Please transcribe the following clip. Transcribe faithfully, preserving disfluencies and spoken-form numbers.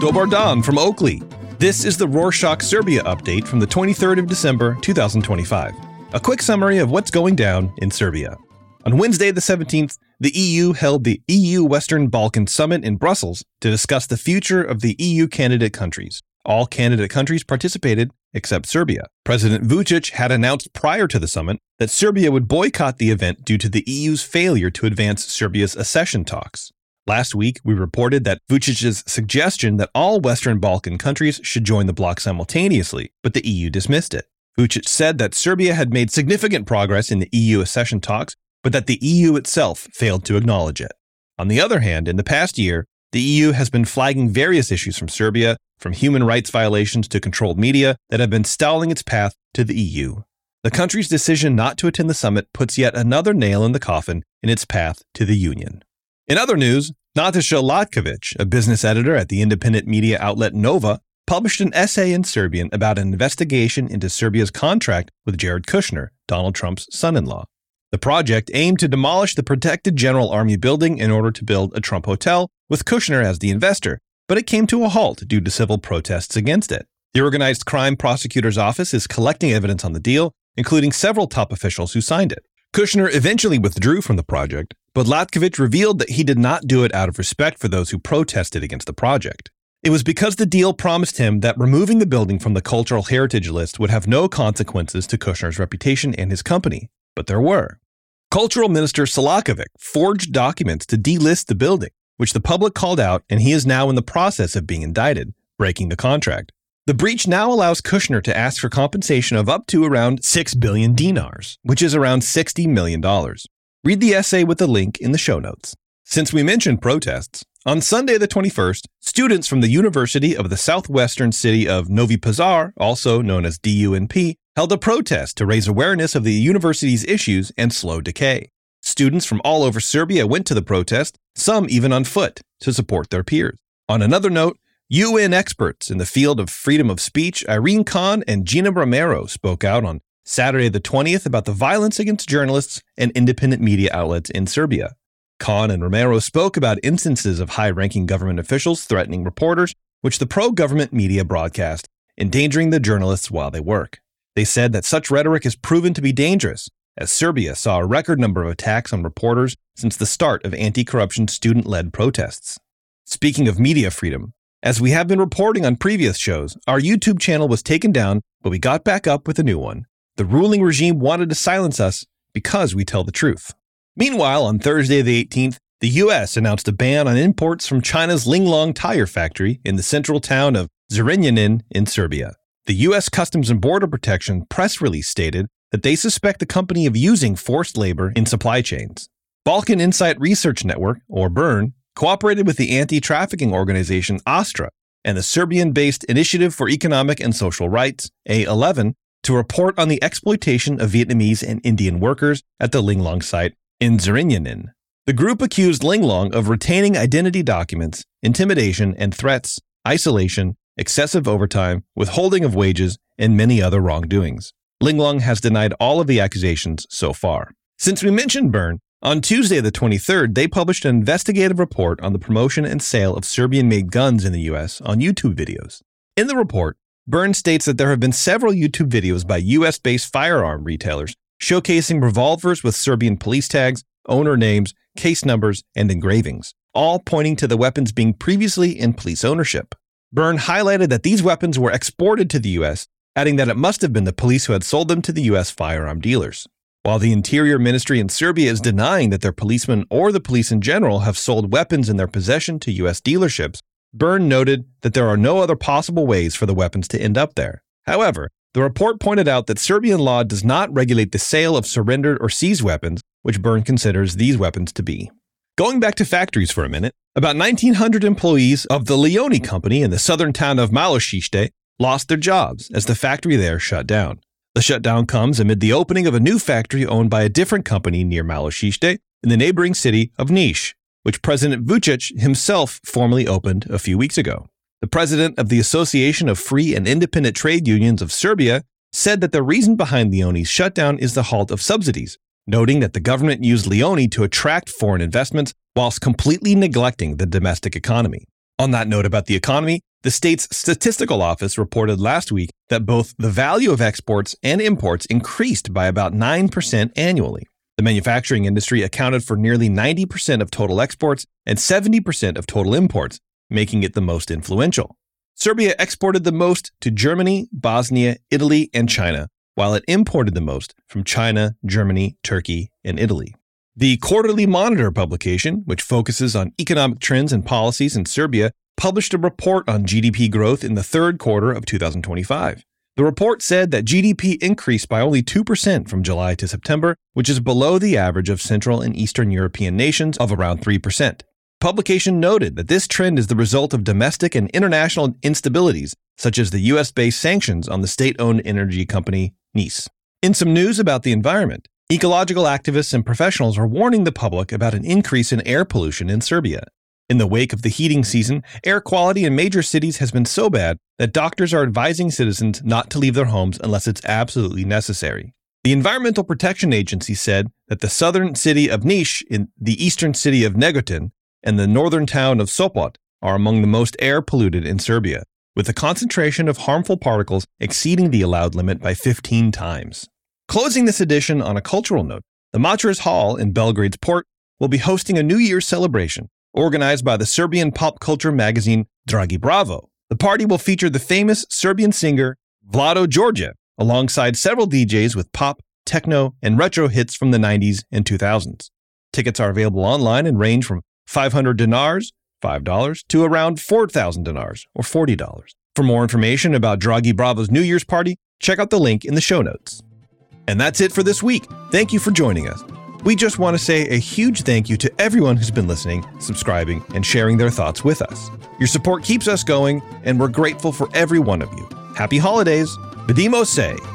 Dobar dan from Oakley. This is the Rorschach Serbia update from the twenty-third of December, two thousand twenty-five. A quick summary of what's going down in Serbia. On Wednesday the seventeenth, the E U held the E U Western Balkan Summit in Brussels to discuss the future of the E U candidate countries. All candidate countries participated except Serbia. President Vučić had announced prior to the summit that Serbia would boycott the event due to the E U's failure to advance Serbia's accession talks. Last week, we reported that Vučić's suggestion that all Western Balkan countries should join the bloc simultaneously, but the E U dismissed it. Vučić said that Serbia had made significant progress in the E U accession talks, but that the E U itself failed to acknowledge it. On the other hand, in the past year, the E U has been flagging various issues from Serbia, from human rights violations to controlled media, that have been stalling its path to the E U. The country's decision not to attend the summit puts yet another nail in the coffin in its path to the Union. In other news, Nataša Latković, a business editor at the independent media outlet Nova, published an essay in Serbian about an investigation into Serbia's contract with Jared Kushner, Donald Trump's son-in-law. The project aimed to demolish the protected General Army building in order to build a Trump hotel with Kushner as the investor, but it came to a halt due to civil protests against it. The Organized Crime Prosecutor's Office is collecting evidence on the deal, including several top officials who signed it. Kushner eventually withdrew from the project, but Latković revealed that he did not do it out of respect for those who protested against the project. It was because the deal promised him that removing the building from the cultural heritage list would have no consequences to Kushner's reputation and his company, but there were. Cultural Minister Selakovic forged documents to delist the building, which the public called out, and he is now in the process of being indicted, breaking the contract. The breach now allows Kushner to ask for compensation of up to around six billion dinars, which is around sixty million dollars. Read the essay with the link in the show notes. Since we mentioned protests, on Sunday the twenty-first, students from the University of the southwestern city of Novi Pazar, also known as D U N P, held a protest to raise awareness of the university's issues and slow decay. Students from all over Serbia went to the protest, some even on foot, to support their peers. On another note, U N experts in the field of freedom of speech, Irene Khan and Gina Romero, spoke out on Saturday the twentieth about the violence against journalists and independent media outlets in Serbia. Khan and Romero spoke about instances of high-ranking government officials threatening reporters, which the pro-government media broadcast, endangering the journalists while they work. They said that such rhetoric has proven to be dangerous, as Serbia saw a record number of attacks on reporters since the start of anti-corruption student-led protests. Speaking of media freedom, as we have been reporting on previous shows, our YouTube channel was taken down, but we got back up with a new one. The ruling regime wanted to silence us because we tell the truth. Meanwhile, on Thursday the eighteenth, the U S announced a ban on imports from China's Linglong tire factory in the central town of Zrenjanin in Serbia. The U S Customs and Border Protection press release stated that they suspect the company of using forced labor in supply chains. Balkan Insight Research Network, or BERN, cooperated with the anti-trafficking organization ASTRA and the Serbian-based Initiative for Economic and Social Rights, A eleven, to report on the exploitation of Vietnamese and Indian workers at the Linglong site in Zrenjanin. The group accused Linglong of retaining identity documents, intimidation and threats, isolation, excessive overtime, withholding of wages, and many other wrongdoings. Linglong has denied all of the accusations so far. Since we mentioned BERN, on Tuesday the twenty-third, they published an investigative report on the promotion and sale of Serbian-made guns in the U S on YouTube videos. In the report, BERN states that there have been several YouTube videos by U S-based firearm retailers showcasing revolvers with Serbian police tags, owner names, case numbers, and engravings, all pointing to the weapons being previously in police ownership. BERN highlighted that these weapons were exported to the U S, adding that it must have been the police who had sold them to the U S firearm dealers. While the Interior Ministry in Serbia is denying that their policemen or the police in general have sold weapons in their possession to U S dealerships, BERN noted that there are no other possible ways for the weapons to end up there. However, the report pointed out that Serbian law does not regulate the sale of surrendered or seized weapons, which BERN considers these weapons to be. Going back to factories for a minute, about nineteen hundred employees of the Leoni company in the southern town of Malošište lost their jobs as the factory there shut down. The shutdown comes amid the opening of a new factory owned by a different company near Malošište in the neighboring city of Niš, which President Vučić himself formally opened a few weeks ago. The president of the Association of Free and Independent Trade Unions of Serbia said that the reason behind Leoni's shutdown is the halt of subsidies, noting that the government used Leoni to attract foreign investments whilst completely neglecting the domestic economy. On that note about the economy, The state's statistical office reported last week that both the value of exports and imports increased by about nine percent annually. The manufacturing industry accounted for nearly ninety percent of total exports and seventy percent of total imports, making it the most influential. Serbia exported the most to Germany, Bosnia, Italy, and China, while it imported the most from China, Germany, Turkey, and Italy. The Quarterly Monitor publication, which focuses on economic trends and policies in Serbia, published a report on G D P growth in the third quarter of two thousand twenty-five. The report said that G D P increased by only two percent from July to September, which is below the average of Central and Eastern European nations of around three percent. Publication noted that this trend is the result of domestic and international instabilities, such as the U S-based sanctions on the state-owned energy company NIS. In some news about the environment, ecological activists and professionals are warning the public about an increase in air pollution in Serbia. In the wake of the heating season, air quality in major cities has been so bad that doctors are advising citizens not to leave their homes unless it's absolutely necessary. The Environmental Protection Agency said that the southern city of Niš, in the eastern city of Negotin, and the northern town of Sopot are among the most air polluted in Serbia, with a concentration of harmful particles exceeding the allowed limit by fifteen times. Closing this edition on a cultural note, the Matras Hall in Belgrade's port will be hosting a New Year's celebration organized by the Serbian pop culture magazine Dragi Bravo. The party will feature the famous Serbian singer Vlado Đorđević, alongside several D Js with pop, techno, and retro hits from the nineties and two thousands. Tickets are available online and range from five hundred dinars, five dollars, to around four thousand dinars, or forty dollars. For more information about Dragi Bravo's New Year's party, check out the link in the show notes. And that's it for this week. Thank you for joining us. We just want to say a huge thank you to everyone who's been listening, subscribing, and sharing their thoughts with us. Your support keeps us going, and we're grateful for every one of you. Happy holidays! Vidimo se!